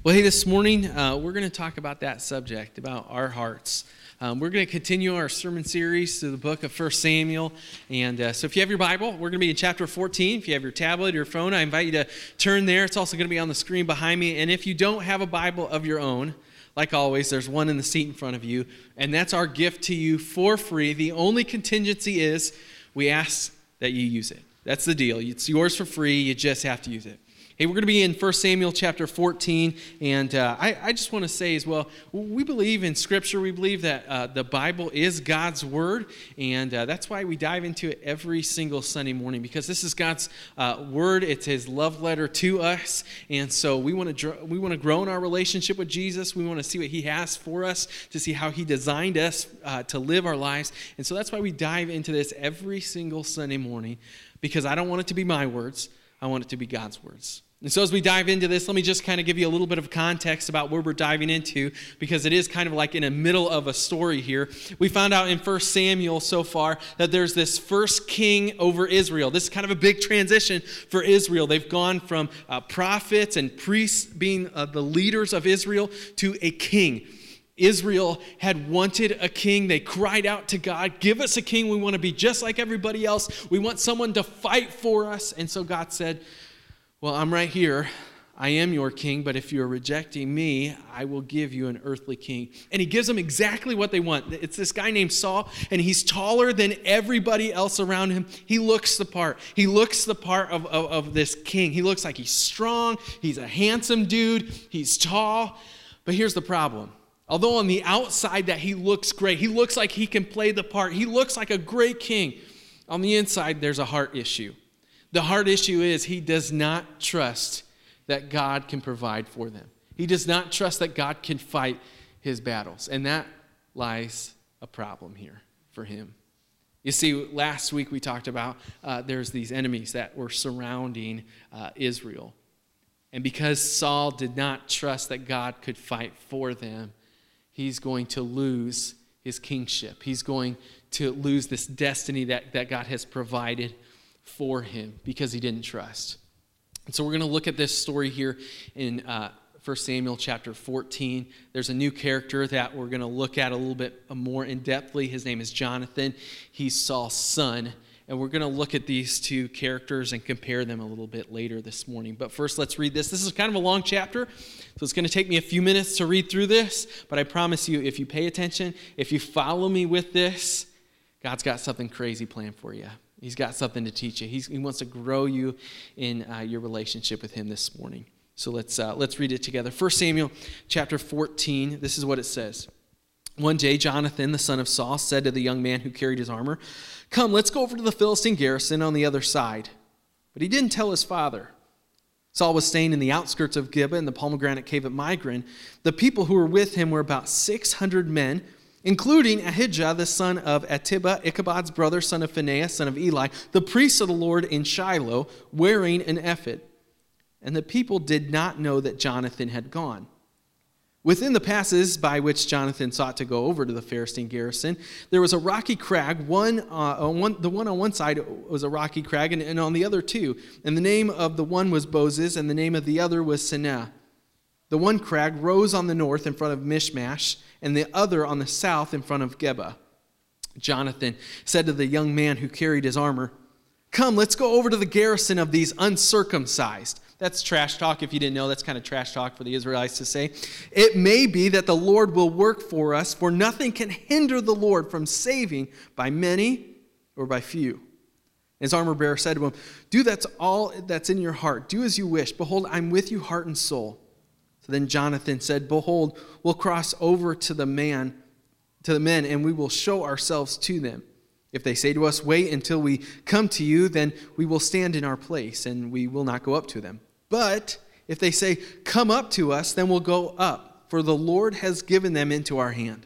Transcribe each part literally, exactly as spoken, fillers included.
Well, hey, this morning uh, we're going to talk about that subject, about our hearts. Um, we're going to continue our sermon series through the book of First Samuel. And uh, so if you have your Bible, we're going to be in chapter fourteen. If you have your tablet or your phone, I invite you to turn there. It's also going to be on the screen behind me. And if you don't have a Bible of your own, like always, there's one in the seat in front of you. And that's our gift to you for free. The only contingency is we ask that you use it. That's the deal. It's yours for free. You just have to use it. Hey, we're going to be in First Samuel chapter fourteen, and uh, I, I just want to say as well, we believe in Scripture. We believe that uh, the Bible is God's Word, and uh, that's why we dive into it every single Sunday morning, because this is God's uh, Word. It's His love letter to us, and so we want to dr- we want to grow in our relationship with Jesus. We want to see what He has for us, to see how He designed us uh, to live our lives, and so that's why we dive into this every single Sunday morning, because I don't want it to be my words. I want it to be God's words. And so as we dive into this, let me just kind of give you a little bit of context about where we're diving into, because it is kind of like in the middle of a story here. We found out in First Samuel so far that there's this first king over Israel. This is kind of a big transition for Israel. They've gone from uh, prophets and priests being uh, the leaders of Israel to a king. Israel had wanted a king. They cried out to God, give us a king. We want to be just like everybody else. We want someone to fight for us. And so God said, well, I'm right here. I am your king, but if you're rejecting me, I will give you an earthly king. And he gives them exactly what they want. It's this guy named Saul, and he's taller than everybody else around him. He looks the part. He looks the part of, of, of this king. He looks like he's strong. He's a handsome dude. He's tall. But here's the problem. Although on the outside that he looks great, he looks like he can play the part. He looks like a great king. On the inside, there's a heart issue. The heart issue is he does not trust that God can provide for them. He does not trust that God can fight his battles. And that lies a problem here for him. You see, last week we talked about uh, there's these enemies that were surrounding uh, Israel. And because Saul did not trust that God could fight for them, he's going to lose his kingship. He's going to lose this destiny that, that God has provided for him because he didn't trust. And so we're going to look at this story here in uh, First Samuel chapter fourteen. There's a new character that we're going to look at a little bit more in-depthly. His name is Jonathan. He's Saul's son. And we're going to look at these two characters and compare them a little bit later this morning. But first, let's read this. This is kind of a long chapter, so it's going to take me a few minutes to read through this. But I promise you, if you pay attention, if you follow me with this, God's got something crazy planned for you. He's got something to teach you. He's, he wants to grow you in uh, your relationship with him this morning. So let's uh, let's read it together. First Samuel chapter fourteen, this is what it says. One day, Jonathan, the son of Saul, said to the young man who carried his armor, "Come, let's go over to the Philistine garrison on the other side." But he didn't tell his father. Saul was staying in the outskirts of Gibeah in the pomegranate cave at Migron. The people who were with him were about six hundred men, including Ahijah, the son of Atibah, Ichabod's brother, son of Phinehas, son of Eli, the priest of the Lord in Shiloh, wearing an ephod. And the people did not know that Jonathan had gone. Within the passes by which Jonathan sought to go over to the Philistine garrison, there was a rocky crag. One, uh, on one, the one on one side was a rocky crag, and, and on the other two. And the name of the one was Bozez, and the name of the other was Seneh. The one crag rose on the north in front of Mishmash, and the other on the south in front of Geba. Jonathan said to the young man who carried his armor, "Come, let's go over to the garrison of these uncircumcised." That's trash talk. If you didn't know, that's kind of trash talk for the Israelites to say. "It may be that the Lord will work for us, for nothing can hinder the Lord from saving by many or by few." His armor bearer said to him, "Do that's all that's in your heart. Do as you wish. Behold, I'm with you heart and soul." So then Jonathan said, "Behold, we'll cross over to the man, to the men, and we will show ourselves to them. If they say to us, 'Wait until we come to you,' then we will stand in our place, and we will not go up to them. But if they say, 'Come up to us,' then we'll go up, for the Lord has given them into our hand.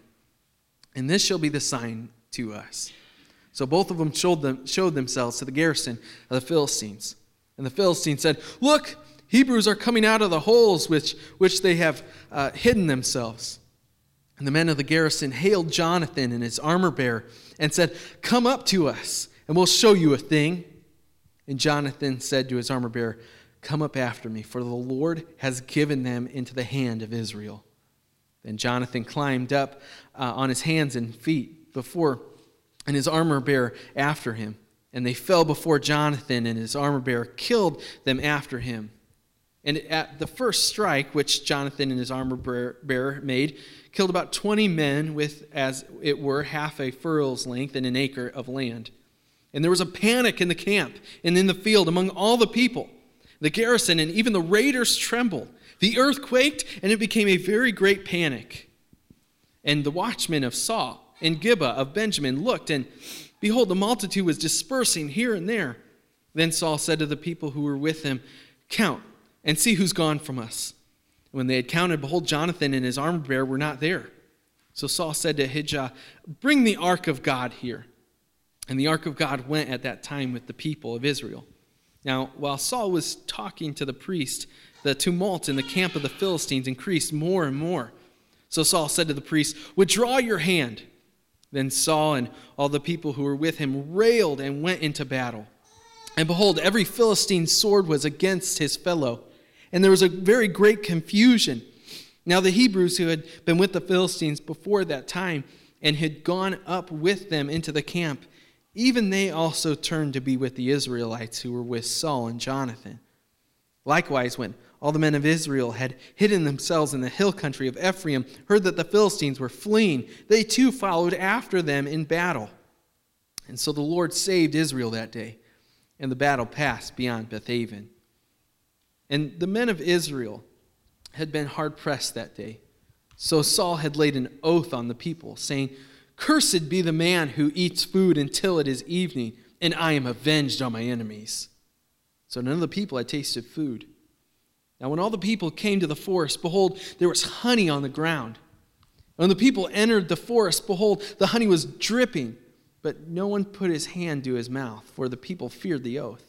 And this shall be the sign to us." So both of them showed, them, showed themselves to the garrison of the Philistines. And the Philistines said, "Look, Hebrews are coming out of the holes which, which they have uh, hidden themselves." And the men of the garrison hailed Jonathan and his armor bearer and said, "Come up to us, and we'll show you a thing." And Jonathan said to his armor bearer, come up after me, for the Lord has given them into the hand of Israel." Then Jonathan climbed up uh, on his hands and feet before, and his armor-bearer after him. And they fell before Jonathan, and his armor-bearer killed them after him. And at the first strike, which Jonathan and his armor-bearer made, killed about twenty men with, as it were, half a furrow's length and an acre of land. And there was a panic in the camp and in the field among all the people. The garrison and even the raiders trembled. The earth quaked, and it became a very great panic. And the watchmen of Saul and Gibeah of Benjamin looked, and behold, the multitude was dispersing here and there. Then Saul said to the people who were with him, "Count, and see who's gone from us." When they had counted, behold, Jonathan and his armor-bearer were not there. So Saul said to Ahijah, "Bring the ark of God here." And the ark of God went at that time with the people of Israel. Now, while Saul was talking to the priest, the tumult in the camp of the Philistines increased more and more. So Saul said to the priest, "Withdraw your hand." Then Saul and all the people who were with him railed and went into battle. And behold, every Philistine's sword was against his fellow. And there was a very great confusion. Now the Hebrews who had been with the Philistines before that time and had gone up with them into the camp, even they also turned to be with the Israelites who were with Saul and Jonathan. Likewise, when all the men of Israel had hidden themselves in the hill country of Ephraim, heard that the Philistines were fleeing, they too followed after them in battle. And so the Lord saved Israel that day, and the battle passed beyond Bethaven. And the men of Israel had been hard-pressed that day. So Saul had laid an oath on the people, saying, "Cursed be the man who eats food until it is evening, and I am avenged on my enemies." So none of the people had tasted food. Now when all the people came to the forest, behold, there was honey on the ground. And when the people entered the forest, behold, the honey was dripping, but no one put his hand to his mouth, for the people feared the oath.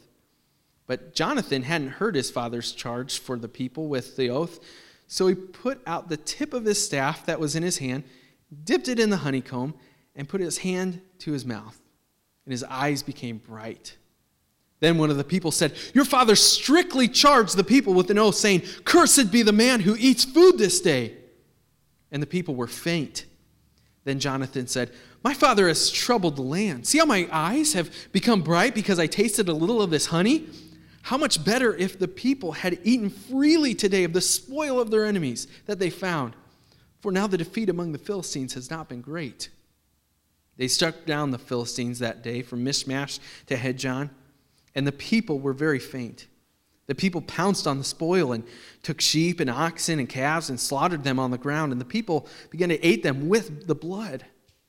But Jonathan hadn't heard his father's charge for the people with the oath, so he put out the tip of his staff that was in his hand, dipped it in the honeycomb, and put his hand to his mouth, and his eyes became bright. Then one of the people said, "Your father strictly charged the people with an oath, saying, 'Cursed be the man who eats food this day.'" And the people were faint. Then Jonathan said, "My father has troubled the land. See how my eyes have become bright because I tasted a little of this honey? How much better if the people had eaten freely today of the spoil of their enemies that they found. For now the defeat among the Philistines has not been great." They struck down the Philistines that day from Michmash to Hedjon, and the people were very faint. The people pounced on the spoil and took sheep and oxen and calves and slaughtered them on the ground, and the people began to eat them with the blood.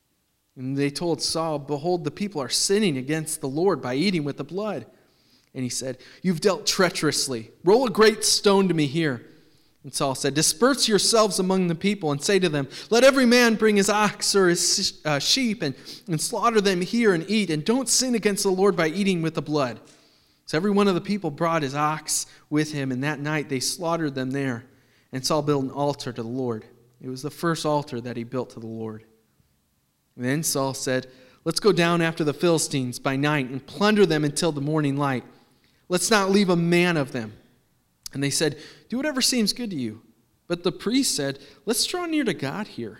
And they told Saul, "Behold, the people are sinning against the Lord by eating with the blood." And he said, "You've dealt treacherously. Roll a great stone to me here." And Saul said, "Disperse yourselves among the people and say to them, 'Let every man bring his ox or his uh, sheep and, and slaughter them here and eat, and don't sin against the Lord by eating with the blood.'" So every one of the people brought his ox with him, and that night they slaughtered them there. And Saul built an altar to the Lord. It was the first altar that he built to the Lord. And then Saul said, "Let's go down after the Philistines by night and plunder them until the morning light. Let's not leave a man of them." And they said, "Do whatever seems good to you." But the priest said, "Let's draw near to God here."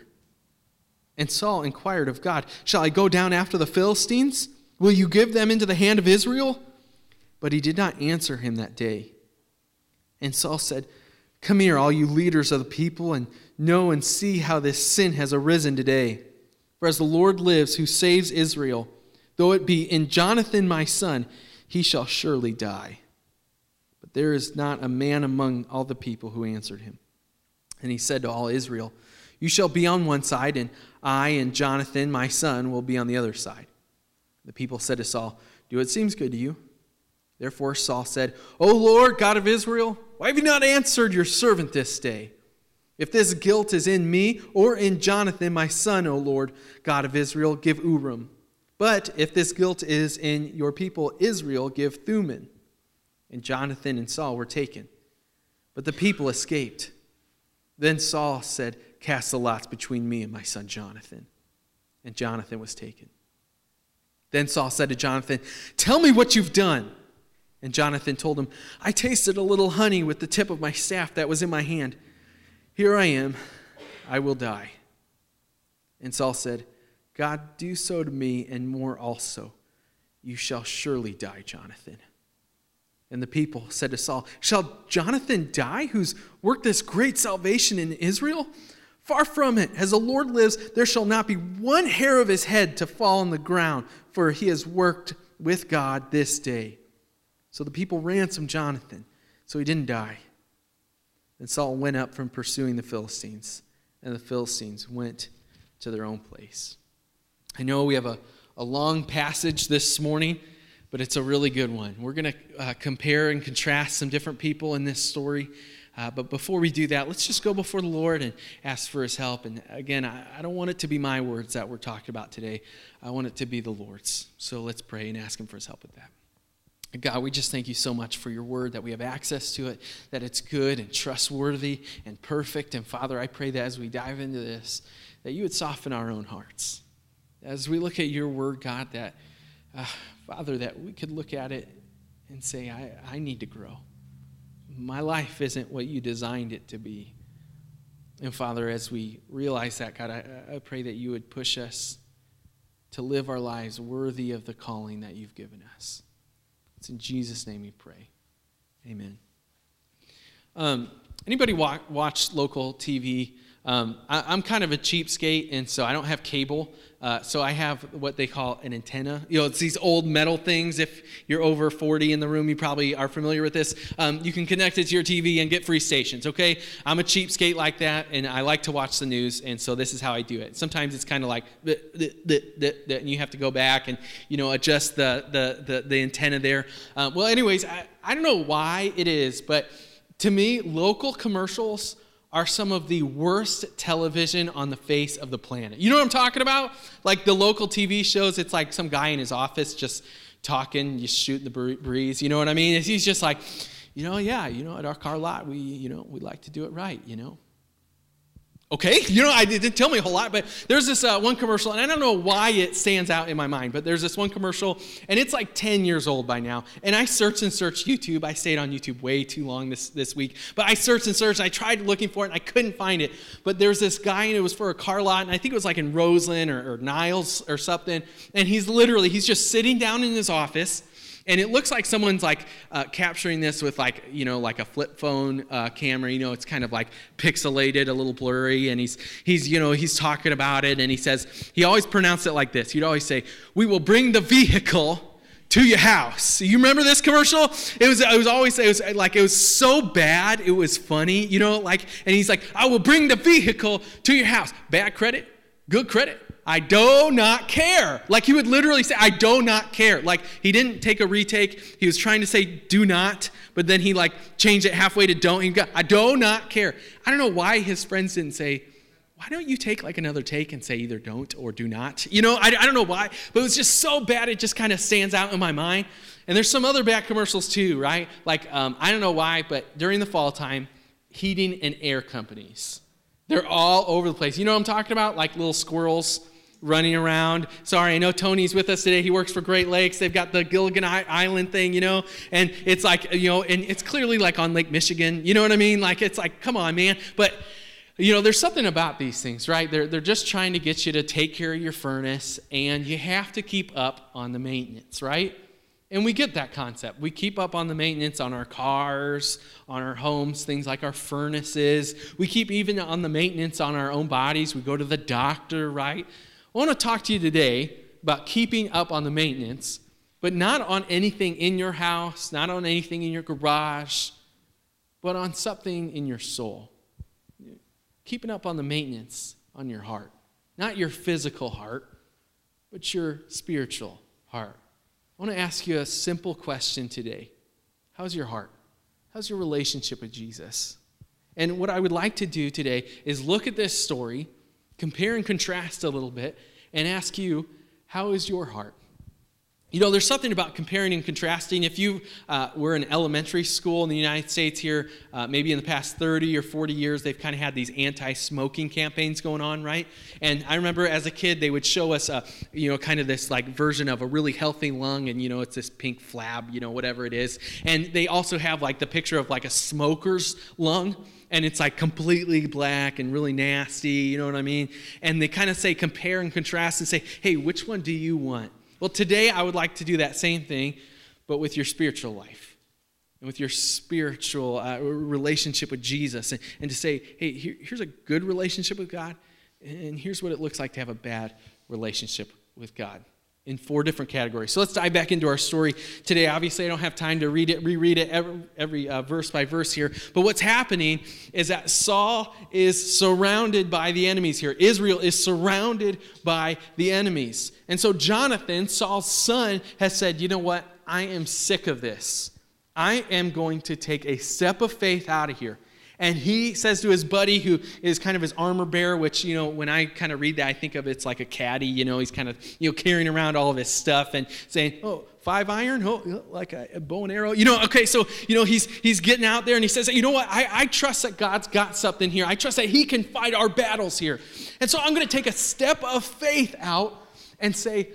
And Saul inquired of God, "Shall I go down after the Philistines? Will you give them into the hand of Israel?" But he did not answer him that day. And Saul said, "Come here, all you leaders of the people, and know and see how this sin has arisen today. For as the Lord lives, who saves Israel, though it be in Jonathan my son, he shall surely die." But there is not a man among all the people who answered him. And he said to all Israel, "You shall be on one side, and I and Jonathan my son will be on the other side." The people said to Saul, "Do what seems good to you." Therefore Saul said, "O Lord, God of Israel, why have you not answered your servant this day? If this guilt is in me or in Jonathan my son, O Lord, God of Israel, give Urim. But if this guilt is in your people Israel, give Thummim." And Jonathan and Saul were taken, but the people escaped. Then Saul said, "Cast the lots between me and my son Jonathan." And Jonathan was taken. Then Saul said to Jonathan, "Tell me what you've done." And Jonathan told him, I tasted a little honey with the tip of my staff that was in my hand. Here I am. I will die. And Saul said, God, do so to me and more also. You shall surely die, Jonathan. And the people said to Saul, shall Jonathan die, who's worked this great salvation in Israel? Far from it. As the Lord lives, there shall not be one hair of his head to fall on the ground, for he has worked with God this day. So the people ransomed Jonathan, so he didn't die. And Saul went up from pursuing the Philistines, and the Philistines went to their own place. I know we have a, a long passage this morning, but it's a really good one. We're going to uh, compare and contrast some different people in this story. Uh, but before we do that, let's just go before the Lord and ask for his help. And again, I, I don't want it to be my words that we're talking about today. I want it to be the Lord's. So let's pray and ask him for his help with that. God, we just thank you so much for your word, that we have access to it, that it's good and trustworthy and perfect. And Father, I pray that as we dive into this, that you would soften our own hearts. As we look at your word, God, that, uh, Father, that we could look at it and say, I, I need to grow. My life isn't what you designed it to be. And Father, as we realize that, God, I, I pray that you would push us to live our lives worthy of the calling that you've given us. It's in Jesus' name we pray. Amen. Um, anybody wa- watch local T V? Um, I, I'm kind of a cheapskate, and so I don't have cable. Uh, so I have what they call an antenna. You know, it's these old metal things. If you're over forty in the room, you probably are familiar with this. Um, you can connect it to your T V and get free stations, okay? I'm a cheapskate like that, and I like to watch the news, and so this is how I do it. Sometimes it's kind of like, bleh, bleh, bleh, bleh, bleh, and you have to go back and, you know, adjust the the the, the antenna there. Um, well, anyways, I, I don't know why it is, but to me, local commercials are some of the worst television on the face of the planet. You know what I'm talking about? Like the local T V shows, it's like some guy in his office just talking, just shooting the breeze. You know what I mean? He's just like, you know, yeah, you know, at our car lot, we, you know, we like to do it right, you know. Okay, you know, I didn't tell me a whole lot, but there's this uh, one commercial, and I don't know why it stands out in my mind, but there's this one commercial, and it's like ten years old by now, and I searched and searched YouTube. I stayed on YouTube way too long this, this week, but I searched and searched, and I tried looking for it, and I couldn't find it, but there's this guy, and it was for a car lot, and I think it was like in Roseland or, or Niles or something, and he's literally, he's just sitting down in his office, and it looks like someone's like uh, capturing this with like, you know, like a flip phone uh, camera. You know, it's kind of like pixelated, a little blurry. And he's, he's, you know, he's talking about it. And he says, he always pronounced it like this. He'd always say, we will bring the vehicle to your house. You remember this commercial? It was, it was always, it was like, it was so bad. It was funny, you know, like, and he's like, I will bring the vehicle to your house. Bad credit, good credit. I do not care. Like he would literally say, I do not care. Like he didn't take a retake. He was trying to say do not, but then he like changed it halfway to don't. He got, I do not care. I don't know why his friends didn't say, why don't you take like another take and say either don't or do not? You know, I, I don't know why, but it was just so bad. It just kind of stands out in my mind. And there's some other bad commercials too, right? Like, um, I don't know why, but during the fall time, heating and air companies, they're all over the place. You know what I'm talking about? Like little squirrels running around. Sorry, I know Tony's with us today. He works for Great Lakes. They've got the Gilligan Island thing, you know, and it's like, you know, and it's clearly like on Lake Michigan. You know what I mean? Like, it's like, come on, man. But, you know, there's something about these things, right? They're, they're just trying to get you to take care of your furnace, and you have to keep up on the maintenance, right? And we get that concept. We keep up on the maintenance on our cars, on our homes, things like our furnaces. We keep even on the maintenance on our own bodies. We go to the doctor, right? I want to talk to you today about keeping up on the maintenance, but not on anything in your house, not on anything in your garage, but on something in your soul. Keeping up on the maintenance on your heart. Not your physical heart, but your spiritual heart. I want to ask you a simple question today. How's your heart? How's your relationship with Jesus? And what I would like to do today is look at this story, compare and contrast a little bit, and ask you, how is your heart? You know, there's something about comparing and contrasting. If you uh, were in elementary school in the United States here, uh, maybe in the past thirty or forty years, they've kind of had these anti-smoking campaigns going on, right? And I remember as a kid, they would show us, a, you know, kind of this like version of a really healthy lung, and, you know, it's this pink flab, you know, whatever it is. And they also have like the picture of like a smoker's lung, and it's like completely black and really nasty, you know what I mean? And they kind of say compare and contrast and say, hey, which one do you want? Well, today I would like to do that same thing, but with your spiritual life and with your spiritual uh, relationship with Jesus, and, and to say, hey, here, here's a good relationship with God, and here's what it looks like to have a bad relationship with God, in four different categories. So let's dive back into our story today. Obviously, I don't have time to read it, reread it every, every uh, verse by verse here. But what's happening is that Saul is surrounded by the enemies here. Israel is surrounded by the enemies. And so Jonathan, Saul's son, has said, you know what? I am sick of this. I am going to take a step of faith out of here. And he says to his buddy, who is kind of his armor bearer, which, you know, when I kind of read that, I think of it's like a caddy, you know, he's kind of, you know, carrying around all of his stuff and saying, oh, five iron, oh, like a bow and arrow. You know, okay, so, you know, he's he's getting out there and he says, you know what, I, I trust that God's got something here. I trust that he can fight our battles here. And so I'm going to take a step of faith out and say,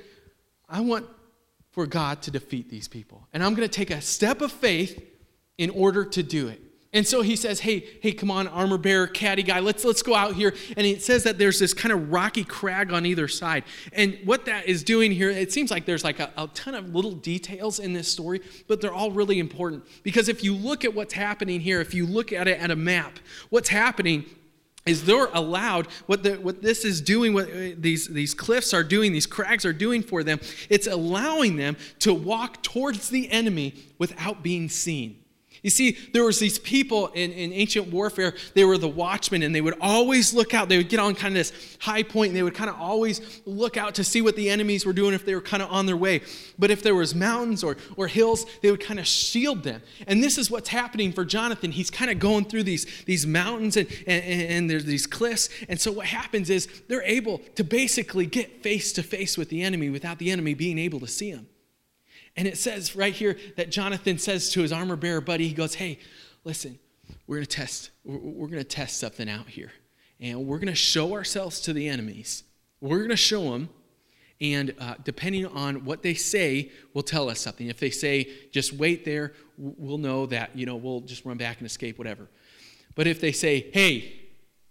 I want for God to defeat these people. And I'm going to take a step of faith in order to do it. And so he says, hey, hey, come on, armor bearer, caddy guy, let's let's go out here. And it says that there's this kind of rocky crag on either side. And what that is doing here, it seems like there's like a, a ton of little details in this story, but they're all really important. Because if you look at what's happening here, if you look at it at a map, what's happening is they're allowed, what the, what this is doing, what these, these cliffs are doing, these crags are doing for them, it's allowing them to walk towards the enemy without being seen. You see, there was these people in, in ancient warfare, they were the watchmen, and they would always look out. They would get on kind of this high point, and they would kind of always look out to see what the enemies were doing if they were kind of on their way. But if there was mountains or, or hills, they would kind of shield them. And this is what's happening for Jonathan. He's kind of going through these, these mountains, and, and, and there's these cliffs. And so what happens is they're able to basically get face to face with the enemy without the enemy being able to see him. And it says right here that Jonathan says to his armor bearer buddy, he goes, hey, listen, we're going to test, we're, we're going to test something out here. And we're going to show ourselves to the enemies. We're going to show them. And uh, depending on what they say, will tell us something. If they say, just wait there, we'll know that, you know, we'll just run back and escape, whatever. But if they say, hey,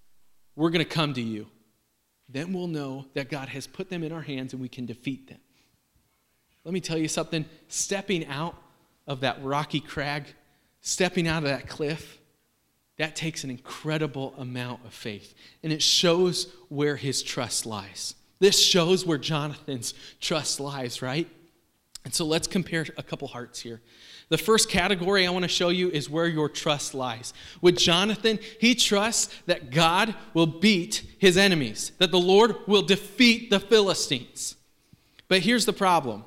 we're going to come to you, then we'll know that God has put them in our hands and we can defeat them. Let me tell you something, stepping out of that rocky crag, stepping out of that cliff, that takes an incredible amount of faith. And it shows where his trust lies. This shows where Jonathan's trust lies, right? And so let's compare a couple hearts here. The first category I want to show you is where your trust lies. With Jonathan, he trusts that God will beat his enemies, that the Lord will defeat the Philistines. But here's the problem.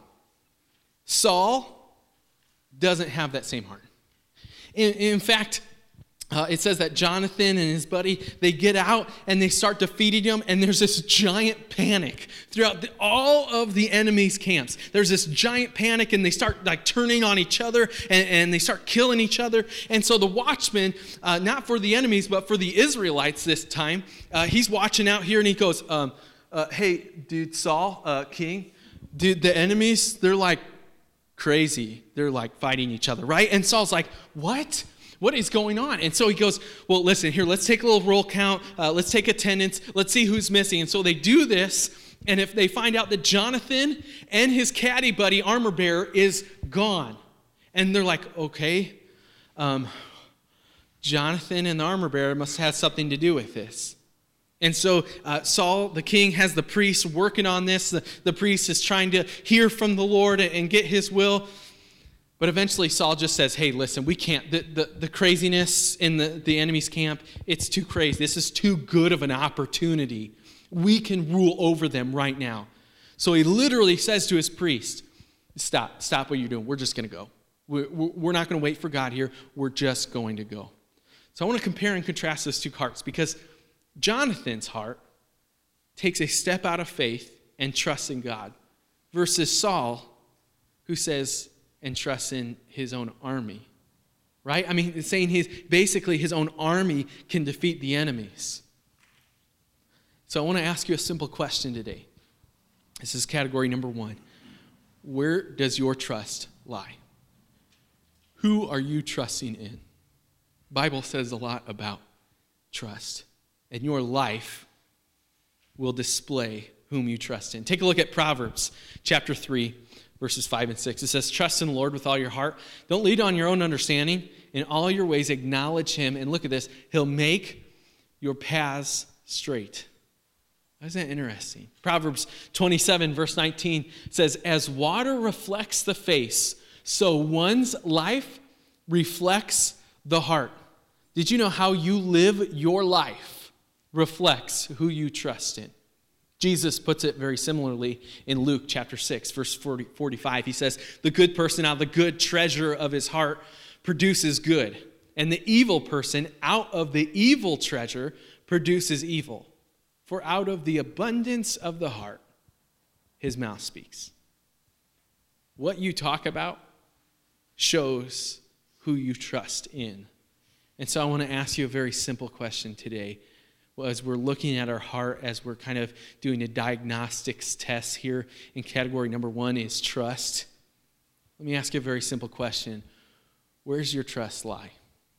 Saul doesn't have that same heart. In, in fact, uh, it says that Jonathan and his buddy, they get out and they start defeating them, and there's this giant panic throughout the, all of the enemy's camps. There's this giant panic, and they start like turning on each other, and, and they start killing each other. And so the watchman, uh, not for the enemies, but for the Israelites this time, uh, he's watching out here, and he goes, um, uh, hey, dude, Saul, uh, king, dude, the enemies, they're like, crazy. They're like fighting each other, right? And Saul's like, what? What is going on? And so he goes, well, listen, here, let's take a little roll count. Uh, let's take attendance. Let's see who's missing. And so they do this. And if they find out that Jonathan and his caddy buddy, armor bearer, is gone. And they're like, okay, um, Jonathan and the armor bearer must have something to do with this. And so uh, Saul, the king, has the priest working on this. The, the priest is trying to hear from the Lord and, and get his will. But eventually Saul just says, hey, listen, we can't. The, the, the craziness in the, the enemy's camp, it's too crazy. This is too good of an opportunity. We can rule over them right now. So he literally says to his priest, stop, stop what you're doing. We're just going to go. We're, we're not going to wait for God here. We're just going to go. So I want to compare and contrast those two hearts, because Jonathan's heart takes a step out of faith and trusts in God, versus Saul, who says and trusts in his own army, right? I mean, it's saying his, basically his own army can defeat the enemies. So I want to ask you a simple question today. This is category number one. Where does your trust lie? Who are you trusting in? The Bible says a lot about trust, and your life will display whom you trust in. Take a look at Proverbs chapter three, verses five and six. It says, trust in the Lord with all your heart. Don't lean on your own understanding. In all your ways acknowledge him. And look at this. He'll make your paths straight. Isn't that interesting? Proverbs twenty-seven, verse nineteen says, as water reflects the face, so one's life reflects the heart. Did you know how you live your life reflects who you trust in? Jesus puts it very similarly in Luke chapter six, verse forty, forty-five. He says, the good person out of the good treasure of his heart produces good, and the evil person out of the evil treasure produces evil. For out of the abundance of the heart, his mouth speaks. What you talk about shows who you trust in. And so I want to ask you a very simple question today. Well, as we're looking at our heart, as we're kind of doing a diagnostics test here in category number one is trust. Let me ask you a very simple question. Where's your trust lie?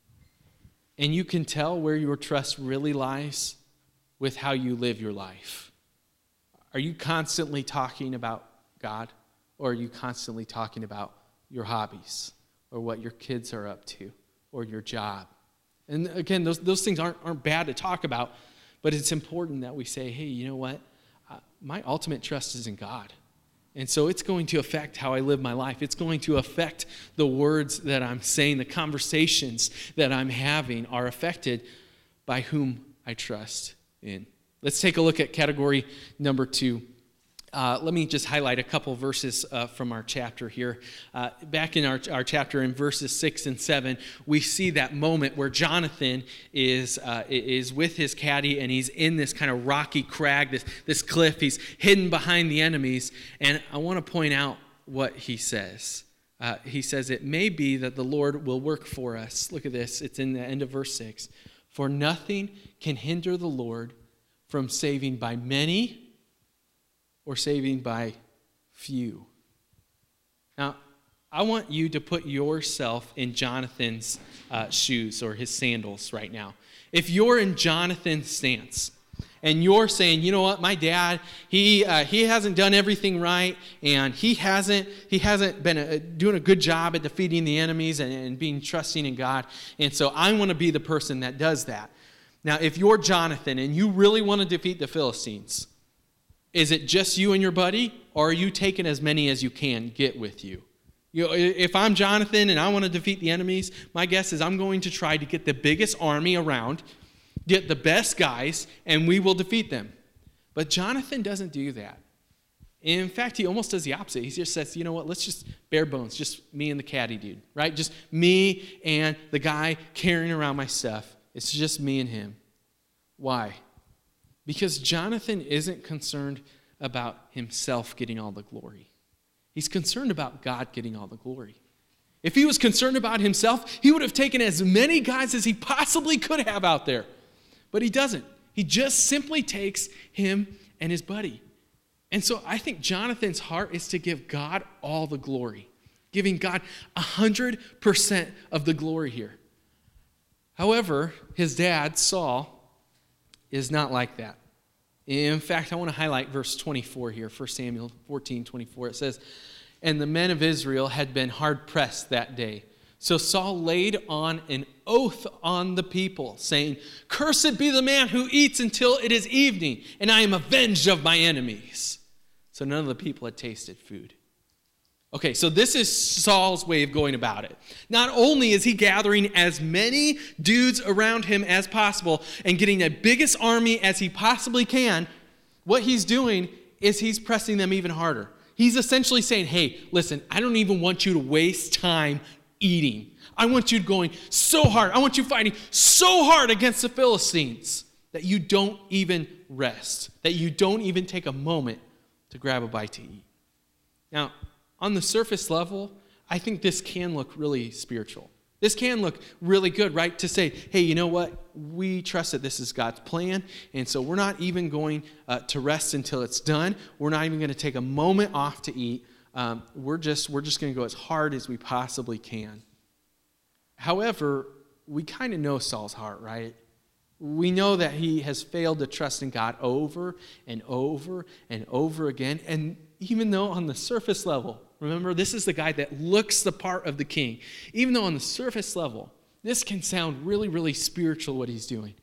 And you can tell where your trust really lies with how you live your life. Are you constantly talking about God, or are you constantly talking about your hobbies, or what your kids are up to, or your job? And again, those, those things aren't, aren't bad to talk about, but it's important that we say, hey, you know what? Uh, my ultimate trust is in God. And so it's going to affect how I live my life. It's going to affect the words that I'm saying. The conversations that I'm having are affected by whom I trust in. Let's take a look at category number two. Uh, let me just highlight a couple verses uh, from our chapter here. Uh, back in our, our chapter in verses six and seven, we see that moment where Jonathan is uh, is with his caddy, and he's in this kind of rocky crag, this, this cliff. He's hidden behind the enemies. And I want to point out what he says. Uh, he says, it may be that the Lord will work for us. Look at this. It's in the end of verse six. For nothing can hinder the Lord from saving by many or saving by few. Now, I want you to put yourself in Jonathan's uh, shoes or his sandals right now. If you're in Jonathan's stance and you're saying, you know what, my dad, he uh, he hasn't done everything right, and he hasn't he hasn't been a, doing a good job at defeating the enemies and, and being trusting in God, and so I want to be the person that does that. Now, if you're Jonathan and you really want to defeat the Philistines, is it just you and your buddy, or are you taking as many as you can get with you? You know, if I'm Jonathan and I want to defeat the enemies, my guess is I'm going to try to get the biggest army around, get the best guys, and we will defeat them. But Jonathan doesn't do that. In fact, he almost does the opposite. He just says, you know what, let's just bare bones, just me and the caddy dude, right? Just me and the guy carrying around my stuff. It's just me and him. Why? Because Jonathan isn't concerned about himself getting all the glory. He's concerned about God getting all the glory. If he was concerned about himself, he would have taken as many guys as he possibly could have out there. But he doesn't. He just simply takes him and his buddy. And so I think Jonathan's heart is to give God all the glory, giving God one hundred percent of the glory here. However, his dad, Saul, is not like that. In fact, I want to highlight verse twenty-four here, First Samuel fourteen twenty-four. It says, and the men of Israel had been hard-pressed that day. So Saul laid on an oath on the people, saying, cursed be the man who eats until it is evening, and I am avenged of my enemies. So none of the people had tasted food. Okay, so this is Saul's way of going about it. Not only is he gathering as many dudes around him as possible and getting the biggest army as he possibly can, what he's doing is he's pressing them even harder. He's essentially saying, hey, listen, I don't even want you to waste time eating. I want you going so hard. I want you fighting so hard against the Philistines that you don't even rest, that you don't even take a moment to grab a bite to eat. Now, on the surface level, I think this can look really spiritual. This can look really good, right? To say, hey, you know what? We trust that this is God's plan, and so we're not even going uh, to rest until it's done. We're not even going to take a moment off to eat. Um, we're just we're just going to go as hard as we possibly can. However, we kind of know Saul's heart, right? We know that he has failed to trust in God over and over and over again. And even though on the surface level, remember, this is the guy that looks the part of the king. Even though on the surface level, this can sound really, really spiritual what he's doing.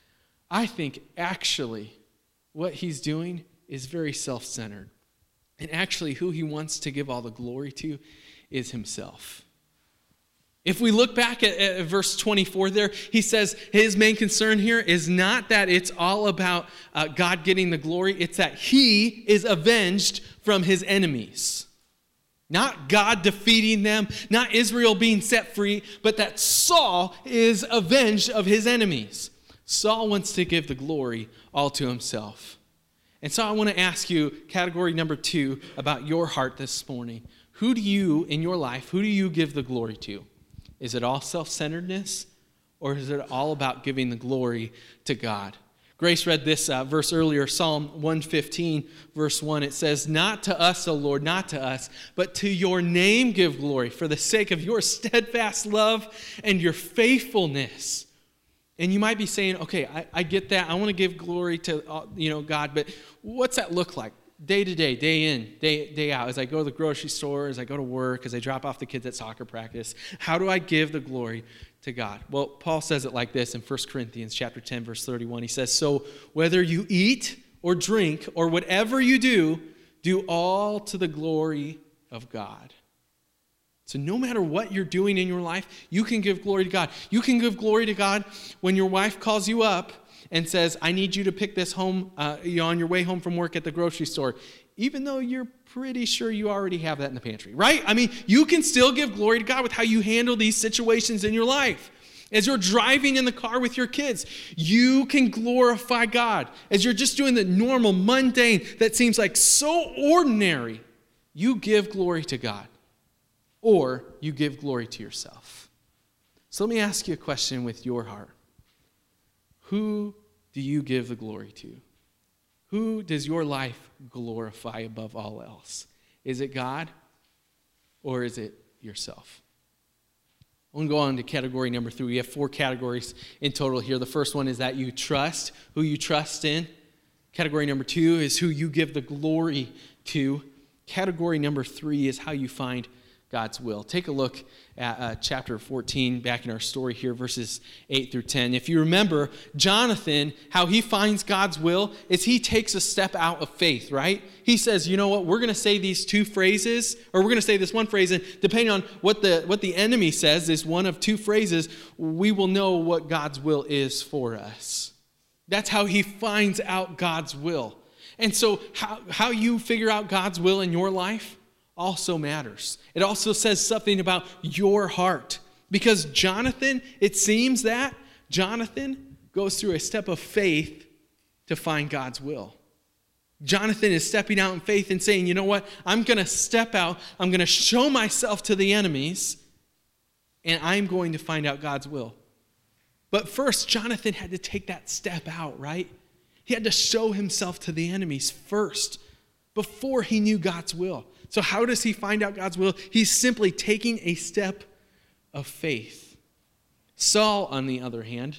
I think actually what he's doing is very self-centered. And actually who he wants to give all the glory to is himself. If we look back at, at verse twenty-four there, he says his main concern here is not that it's all about uh, God getting the glory. It's that he is avenged from his enemies. Not God defeating them, not Israel being set free, but that Saul is avenged of his enemies. Saul wants to give the glory all to himself. And so I want to ask you, category number two, about your heart this morning. Who do you, in your life, who do you give the glory to? Is it all self-centeredness, or is it all about giving the glory to God? Grace read this uh, verse earlier, Psalm one fifteen, verse one. It says, "Not to us, O Lord, not to us, but to your name give glory, for the sake of your steadfast love and your faithfulness." And you might be saying, okay, I, I get that. I want to give glory to uh, you know God, but what's that look like? Day to day, day in, day, day out, as I go to the grocery store, as I go to work, as I drop off the kids at soccer practice, how do I give the glory to God? Well, Paul says it like this in First Corinthians chapter ten, verse thirty-one. He says, "So whether you eat or drink or whatever you do, do all to the glory of God." So no matter what you're doing in your life, you can give glory to God. You can give glory to God when your wife calls you up and says, "I need you to pick this home uh, you know, on your way home from work at the grocery store," even though you're pretty sure you already have that in the pantry, right? I mean, you can still give glory to God with how you handle these situations in your life. As you're driving in the car with your kids, you can glorify God. As you're just doing the normal, mundane, that seems like so ordinary, you give glory to God. Or you give glory to yourself. So let me ask you a question with your heart. Who do you give the glory to? Who does your life glorify above all else? Is it God or is it yourself? I want to go on to category number three. We have four categories in total here. The first one is that you trust, who you trust in. Category number two is who you give the glory to. Category number three is how you find God's will. Take a look at uh, chapter fourteen, back in our story here, verses eight through ten. If you remember, Jonathan, how he finds God's will is he takes a step out of faith, right? He says, you know what, we're going to say these two phrases, or we're going to say this one phrase, and depending on what the, what the enemy says is one of two phrases, we will know what God's will is for us. That's how he finds out God's will. And so how, how you figure out God's will in your life also matters. It also says something about your heart. Because Jonathan, it seems that Jonathan goes through a step of faith to find God's will. Jonathan is stepping out in faith and saying, you know what, I'm going to step out, I'm going to show myself to the enemies, and I'm going to find out God's will. But first, Jonathan had to take that step out, right? He had to show himself to the enemies first, before he knew God's will. So how does he find out God's will? He's simply taking a step of faith. Saul, on the other hand,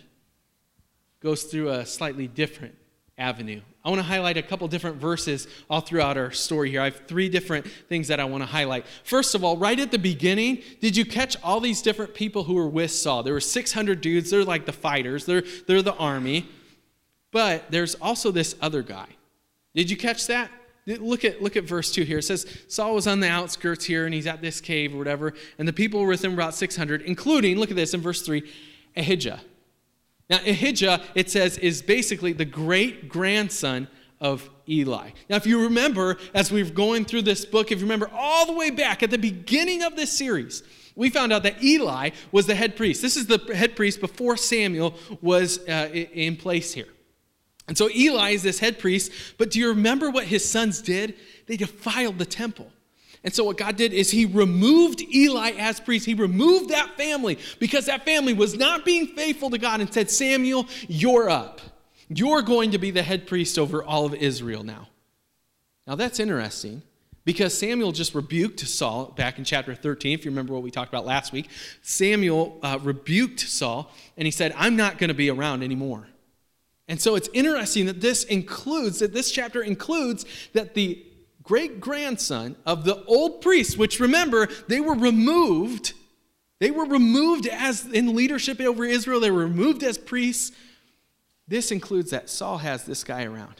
goes through a slightly different avenue. I want to highlight a couple different verses all throughout our story here. I have three different things that I want to highlight. First of all, right at the beginning, did you catch all these different people who were with Saul? There were six hundred dudes. They're like the fighters. They're, they're the army. But there's also this other guy. Did you catch that? Look at look at verse two here. It says, Saul was on the outskirts here, and he's at this cave or whatever, and the people were with him about six hundred, including, look at this in verse three, Ahijah. Now, Ahijah, it says, is basically the great-grandson of Eli. Now, if you remember, as we're going through this book, if you remember all the way back at the beginning of this series, we found out that Eli was the head priest. This is the head priest before Samuel was uh, in place here. And so Eli is this head priest, but do you remember what his sons did? They defiled the temple. And so what God did is he removed Eli as priest. He removed that family because that family was not being faithful to God and said, Samuel, you're up. You're going to be the head priest over all of Israel now. Now that's interesting because Samuel just rebuked Saul back in chapter thirteen. If you remember what we talked about last week, Samuel uh, rebuked Saul and he said, I'm not going to be around anymore. And so it's interesting that this includes, that this chapter includes that the great-grandson of the old priest, which remember, they were removed. They were removed as in leadership over Israel. They were removed as priests. This includes that Saul has this guy around.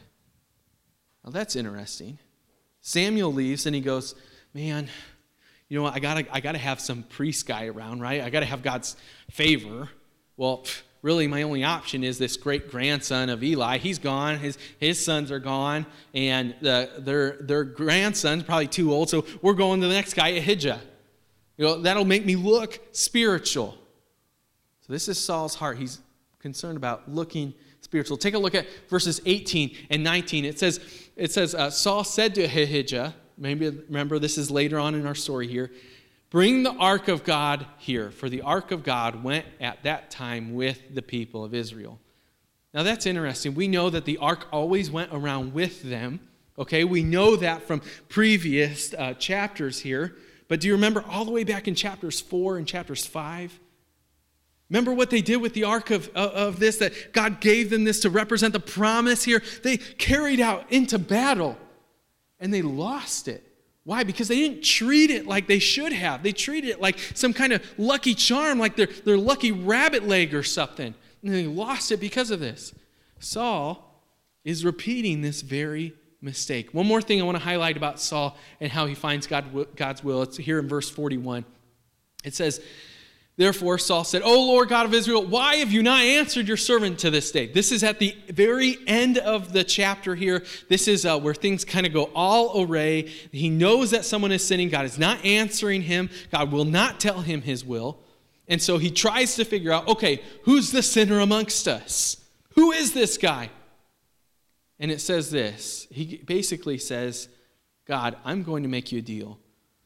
Now that's interesting. Samuel leaves and he goes, man, you know what, I gotta, I gotta have some priest guy around, right? I gotta have God's favor. Well, really, my only option is this great-grandson of Eli. He's gone. His his sons are gone. And the, their, their grandson's probably too old. So we're going to the next guy, Ahijah. You know, that'll make me look spiritual. So this is Saul's heart. He's concerned about looking spiritual. Take a look at verses eighteen and nineteen. It says, it says uh, Saul said to Ahijah, maybe remember this is later on in our story here, bring the ark of God here, for the ark of God went at that time with the people of Israel. Now that's interesting. We know that the ark always went around with them. Okay, we know that from previous uh, chapters here. But do you remember all the way back in chapters four and chapters five? Remember what they did with the ark of, of, of this, that God gave them this to represent the promise here? They carried out into battle, and they lost it. Why? Because they didn't treat it like they should have. They treated it like some kind of lucky charm, like their, their lucky rabbit leg or something. And they lost it because of this. Saul is repeating this very mistake. One more thing I want to highlight about Saul and how he finds God, God's will. It's here in verse forty-one. It says, therefore Saul said, O Lord God of Israel, why have you not answered your servant to this day? This is at the very end of the chapter here. This is uh, where things kind of go all array. He knows that someone is sinning. God is not answering him. God will not tell him his will. And so he tries to figure out, okay, who's the sinner amongst us? Who is this guy? And it says this. He basically says, God, I'm going to make you a deal.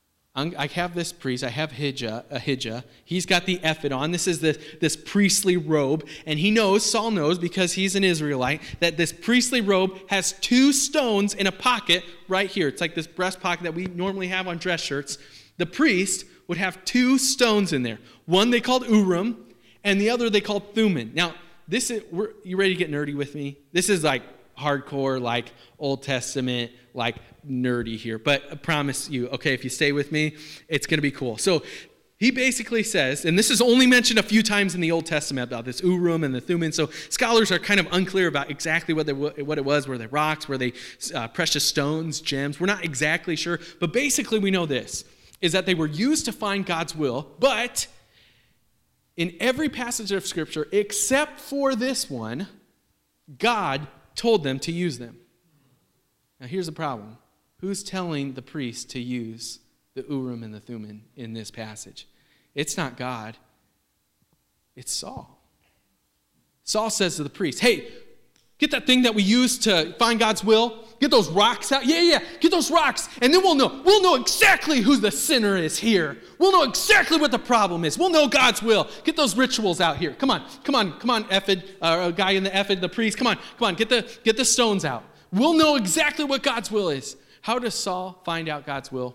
I have this priest, I have Ahijah, Ahijah. He's got the ephod on. This is the, this priestly robe. And he knows, Saul knows, because he's an Israelite, that this priestly robe has two stones in a pocket right here. It's like this breast pocket that we normally have on dress shirts. The priest would have two stones in there. One they called Urim, and the other they called Thummim. Now, this is, we're, you ready to get nerdy with me? This is like hardcore, like Old Testament, like nerdy here, but I promise you, okay, if you stay with me, it's going to be cool. So he basically says, and this is only mentioned a few times in the Old Testament about this Urim and the Thummim, so scholars are kind of unclear about exactly what, they, what it was. Were they rocks? Were they uh, precious stones, gems? We're not exactly sure, but basically we know this, is that they were used to find God's will, but in every passage of Scripture, except for this one, God told them to use them. Now here's the problem. Who's telling the priest to use the Urim and the Thummim in this passage? It's not God. It's Saul. Saul says to the priest, hey, get that thing that we use to find God's will. Get those rocks out. Yeah, yeah, get those rocks. And then we'll know. We'll know exactly who the sinner is here. We'll know exactly what the problem is. We'll know God's will. Get those rituals out here. Come on, come on, come on, ephod, uh, a guy in the ephod, the priest. Come on, come on, get the, get the stones out. We'll know exactly what God's will is. How does Saul find out God's will?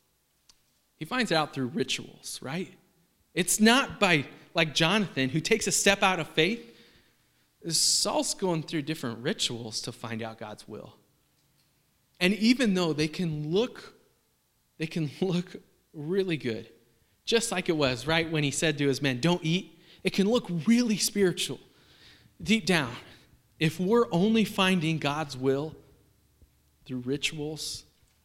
He finds it out through rituals, right? It's not by, like Jonathan, who takes a step out of faith. Saul's going through different rituals to find out God's will. And even though they can look, they can look really good, just like it was, right, when he said to his men, don't eat, it can look really spiritual. Deep down, if we're only finding God's will through rituals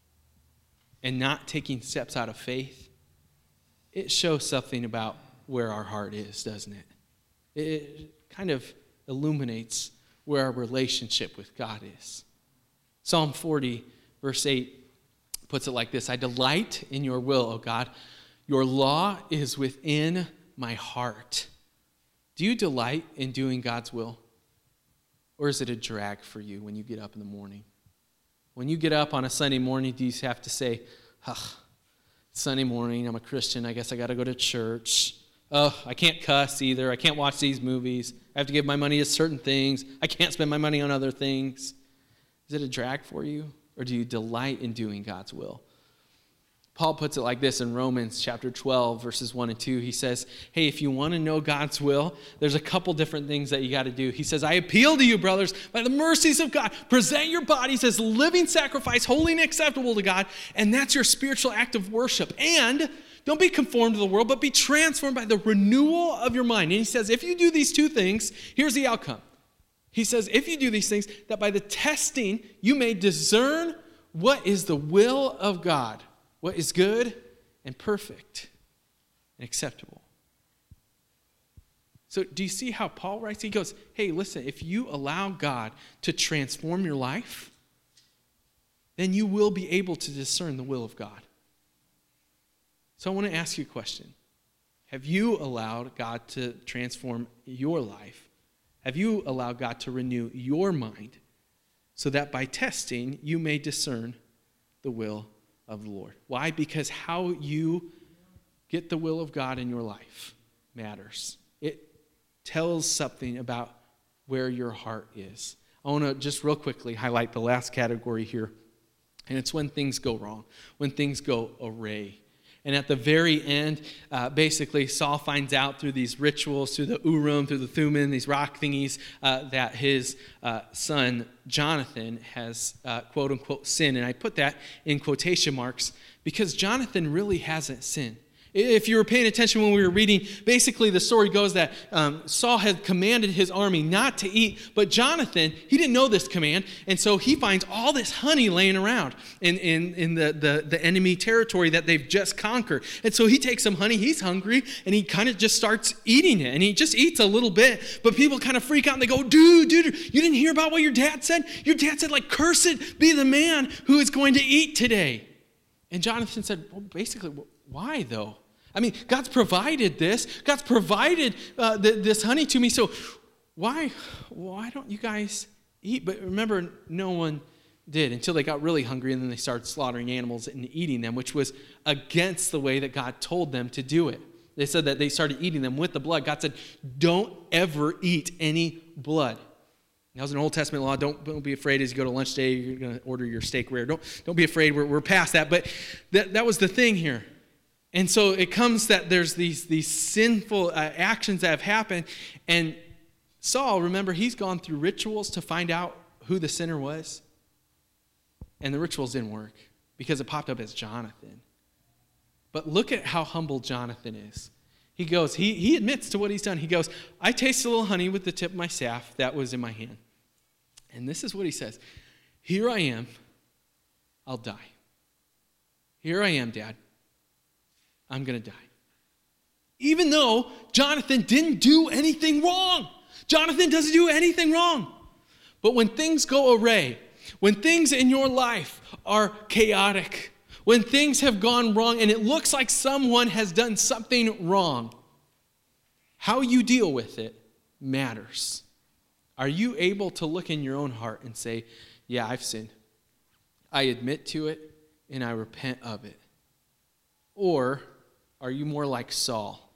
and not taking steps out of faith, it shows something about where our heart is, doesn't it? It kind of illuminates where our relationship with God is. Psalm forty, verse eight, puts it like this: I delight in your will, O God. Your law is within my heart. Do you delight in doing God's will? Or is it a drag for you when you get up in the morning? When you get up on a Sunday morning, do you have to say, ugh, Sunday morning, I'm a Christian, I guess I got to go to church. Oh, I can't cuss either. I can't watch these movies. I have to give my money to certain things. I can't spend my money on other things. Is it a drag for you? Or do you delight in doing God's will? Paul puts it like this in Romans chapter twelve, verses one and two. He says, hey, if you want to know God's will, there's a couple different things that you got to do. He says, I appeal to you, brothers, by the mercies of God, present your bodies as living sacrifice, holy and acceptable to God, and that's your spiritual act of worship. And don't be conformed to the world, but be transformed by the renewal of your mind. And he says, if you do these two things, here's the outcome. He says, if you do these things, that by the testing you may discern what is the will of God, what is good and perfect and acceptable. So do you see how Paul writes? He goes, hey, listen, if you allow God to transform your life, then you will be able to discern the will of God. So I want to ask you a question. Have you allowed God to transform your life? Have you allowed God to renew your mind so that by testing you may discern the will of the Lord? Why? Because how you get the will of God in your life matters. It tells something about where your heart is. I want to just real quickly highlight the last category here, and it's when things go wrong, when things go awry. And at the very end, uh, basically, Saul finds out through these rituals, through the Urim, through the Thummim, these rock thingies, uh, that his uh, son, Jonathan, has, uh, quote unquote, sinned. And I put that in quotation marks because Jonathan really hasn't sinned. If you were paying attention when we were reading, basically the story goes that um, Saul had commanded his army not to eat, but Jonathan, he didn't know this command, and so he finds all this honey laying around in, in, in the, the, the enemy territory that they've just conquered. And so he takes some honey, he's hungry, and he kind of just starts eating it, and he just eats a little bit, but people kind of freak out, and they go, dude, dude, you didn't hear about what your dad said? Your dad said, like, cursed be the man who is going to eat today. And Jonathan said, well, basically, why though? I mean, God's provided this. God's provided uh, th- this honey to me. So why, why don't you guys eat? But remember, no one did until they got really hungry, and then they started slaughtering animals and eating them, which was against the way that God told them to do it. They said that they started eating them with the blood. God said, don't ever eat any blood. That was an Old Testament law. Don't, don't be afraid as you go to lunch day, you're going to order your steak rare. Don't, don't be afraid. We're, we're past that. But that, that was the thing here. And so it comes that there's these, these sinful uh, actions that have happened. And Saul, remember, he's gone through rituals to find out who the sinner was. And the rituals didn't work because it popped up as Jonathan. But look at how humble Jonathan is. He goes, he, he admits to what he's done. He goes, I tasted a little honey with the tip of my staff that was in my hand. And this is what he says. Here I am. I'll die. Here I am, Dad. I'm going to die. Even though Jonathan didn't do anything wrong. Jonathan doesn't do anything wrong. But when things go awry, when things in your life are chaotic, when things have gone wrong and it looks like someone has done something wrong, how you deal with it matters. Are you able to look in your own heart and say, yeah, I've sinned. I admit to it and I repent of it? Or are you more like Saul,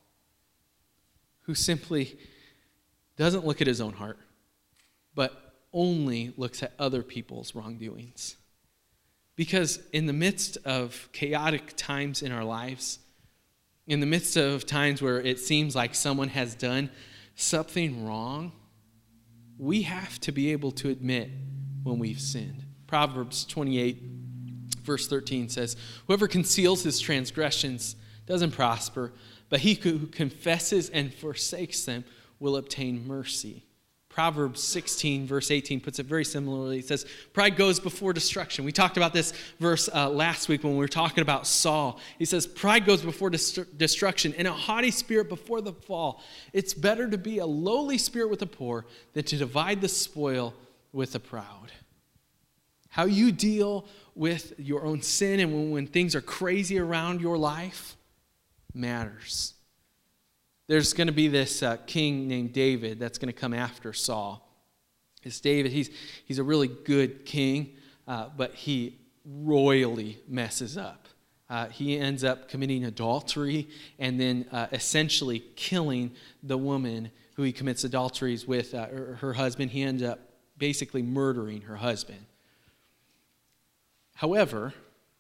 who simply doesn't look at his own heart, but only looks at other people's wrongdoings? Because in the midst of chaotic times in our lives, in the midst of times where it seems like someone has done something wrong, we have to be able to admit when we've sinned. Proverbs twenty-eight, verse thirteen says, whoever conceals his transgressions doesn't prosper, but he who confesses and forsakes them will obtain mercy. Proverbs sixteen, verse eighteen puts it very similarly. It says, pride goes before destruction. We talked about this verse uh, last week when we were talking about Saul. He says, pride goes before dest- destruction and a haughty spirit before the fall. It's better to be a lowly spirit with the poor than to divide the spoil with the proud. How you deal with your own sin and when, when things are crazy around your life matters. There's going to be this uh, king named David that's going to come after Saul. It's David. He's, he's a really good king, uh, but he royally messes up. Uh, he ends up committing adultery and then uh, essentially killing the woman who he commits adulteries with, uh, her, her husband. He ends up basically murdering her husband. However,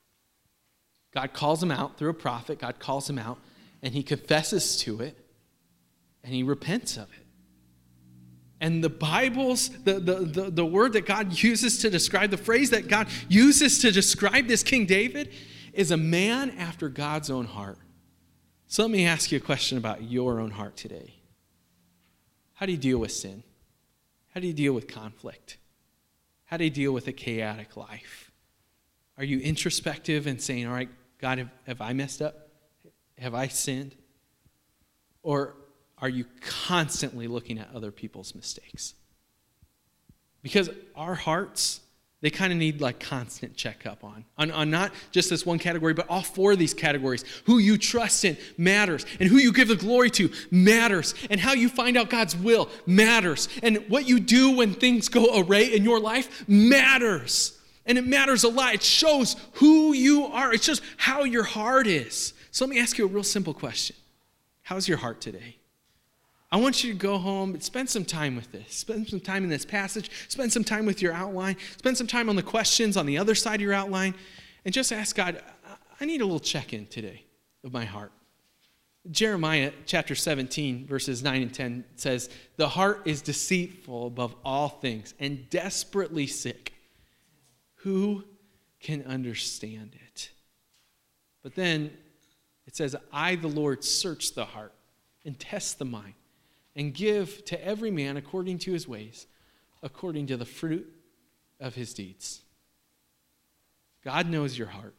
God calls him out through a prophet. God calls him out, and he confesses to it, and he repents of it. And the Bible's, the, the, the, the word that God uses to describe, the phrase that God uses to describe this King David is a man after God's own heart. So let me ask you a question about your own heart today. How do you deal with sin? How do you deal with conflict? How do you deal with a chaotic life? Are you introspective and saying, all right, God, have, have I messed up? Have I sinned? Or are you constantly looking at other people's mistakes? Because our hearts, they kind of need like constant checkup on, on. On not just this one category, but all four of these categories. Who you trust in matters. And who you give the glory to matters. And how you find out God's will matters. And what you do when things go awry in your life matters. And it matters a lot. It shows who you are. It shows how your heart is. So let me ask you a real simple question. How's your heart today? I want you to go home and spend some time with this. Spend some time in this passage. Spend some time with your outline. Spend some time on the questions on the other side of your outline. And just ask God, I need a little check-in today of my heart. Jeremiah chapter seventeen, verses nine and ten says, the heart is deceitful above all things and desperately sick. Who can understand it? But then it says, I, the Lord, search the heart and test the mind and give to every man according to his ways, according to the fruit of his deeds. God knows your heart.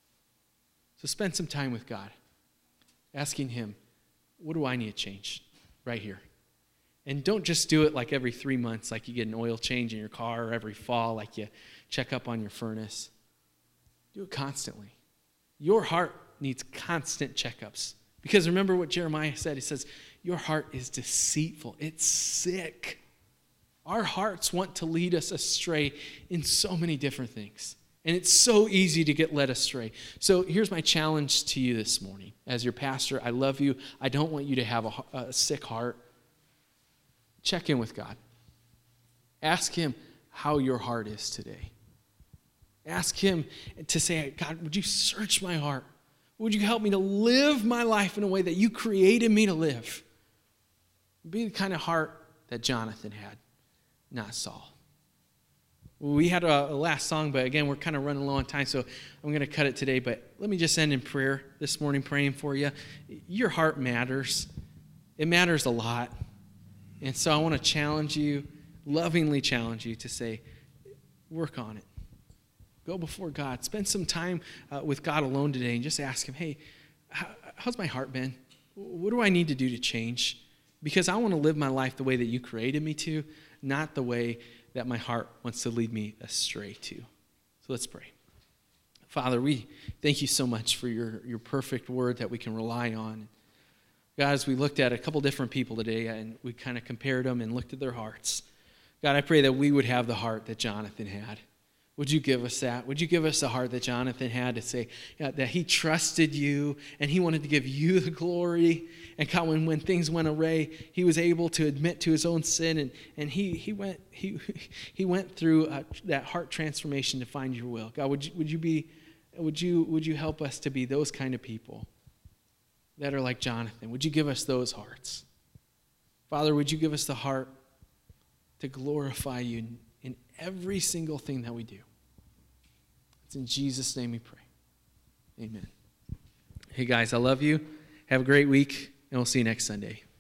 So spend some time with God, asking him, what do I need to change right here? And don't just do it like every three months, like you get an oil change in your car, or every fall, like you check up on your furnace. Do it constantly. Your heart needs constant checkups. Because remember what Jeremiah said. He says, your heart is deceitful. It's sick. Our hearts want to lead us astray in so many different things. And it's so easy to get led astray. So here's my challenge to you this morning. As your pastor, I love you. I don't want you to have a, a sick heart. Check in with God. Ask him how your heart is today. Ask him to say, God, would you search my heart? Would you help me to live my life in a way that you created me to live? Be the kind of heart that Jonathan had, not Saul. We had a, a last song, but again, we're kind of running low on time, so I'm going to cut it today. But let me just end in prayer this morning, praying for you. Your heart matters. It matters a lot. And so I want to challenge you, lovingly challenge you to say, work on it. Go before God. Spend some time uh, with God alone today and just ask him, hey, how, how's my heart been? What do I need to do to change? Because I want to live my life the way that you created me to, not the way that my heart wants to lead me astray to. So let's pray. Father, we thank you so much for your, your perfect word that we can rely on. God, as we looked at a couple different people today and we kind of compared them and looked at their hearts, God, I pray that we would have the heart that Jonathan had. Would you give us that? Would you give us the heart that Jonathan had to say uh, that he trusted you and he wanted to give you the glory? And God, when, when things went awry, he was able to admit to his own sin, and, and he he went he he went through uh, that heart transformation to find your will. God, would you, would you be would you would you help us to be those kind of people that are like Jonathan? Would you give us those hearts? Father, would you give us the heart to glorify you in, in every single thing that we do? It's in Jesus' name we pray. Amen. Hey guys, I love you. Have a great week, and we'll see you next Sunday.